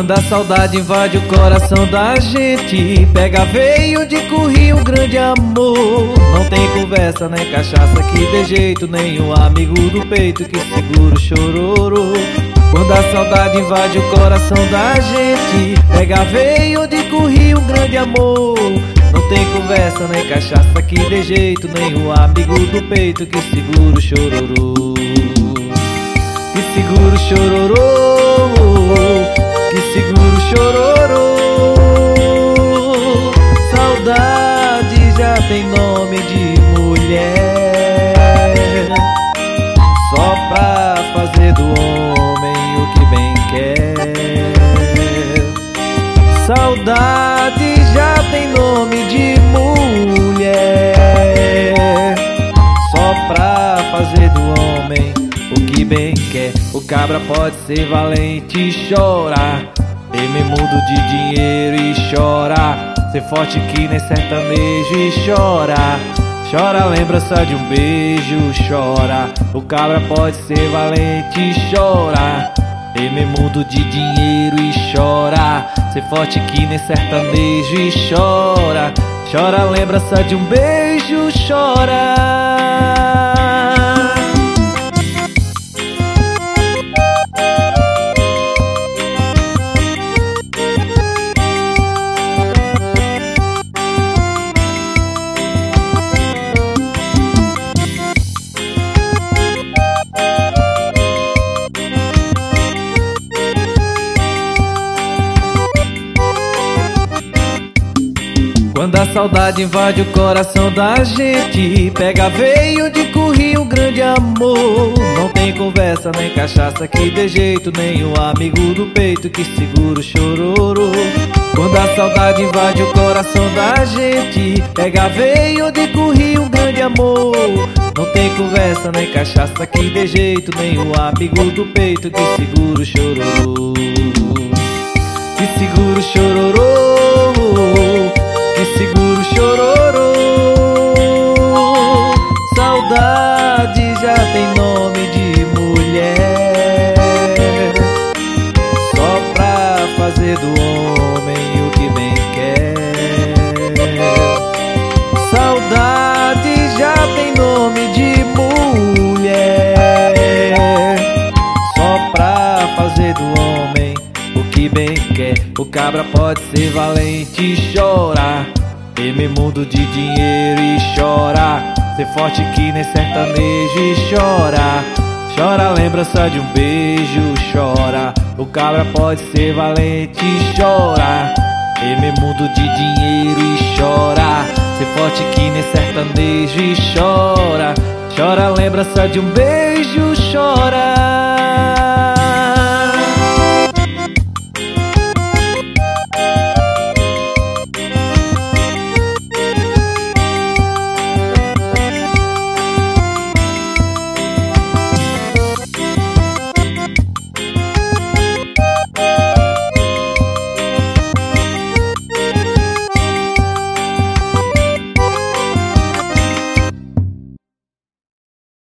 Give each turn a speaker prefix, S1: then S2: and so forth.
S1: Quando a saudade invade o coração da gente, pega veio de currir um grande amor. Não tem conversa nem cachaça que dê jeito, nem um amigo do peito que segura o chororô. Quando a saudade invade o coração da gente, pega veio de currir um grande amor. Não tem conversa nem cachaça que dê jeito, nem um amigo do peito que segura o chororô. Que segura o chororô, que segura o chororô. Saudade já tem nome de mulher, só pra fazer do homem o que bem quer. Saudade já tem nome de mulher, só pra fazer do homem o que bem quer. O cabra pode ser valente e chorar, temer mundo de dinheiro e chorar, ser forte que nem sertanejo e chorar. Chora lembrança de um beijo, chora. O cabra pode ser valente e chorar, temer mundo de dinheiro e chorar, ser forte que nem sertanejo e chora. Chora lembrança de um beijo, chora. Quando a saudade invade o coração da gente, pega veio de currir um grande amor. Não tem conversa nem cachaça que dê jeito, nem um amigo do peito que segura o chororô. Quando a saudade invade o coração da gente, pega veio de currir um grande amor. Não tem conversa nem cachaça que dê jeito, nem um amigo do peito que segura o chororô. Que segura o chororô, que segura o chororô. Saudade já tem nome de mulher, só pra fazer do homem o que bem quer. Saudade já tem nome de mulher, só pra fazer do homem o que bem quer. O cabra pode ser valente e chorar, temer mundo de dinheiro e chorar, ser forte que nem sertanejo e chorar. Chora lembrança de um beijo, chora. O cabra pode ser valente e chorar, temer mundo de dinheiro e chorar, ser forte que nem sertanejo e chora. Chora lembrança de um beijo, chora.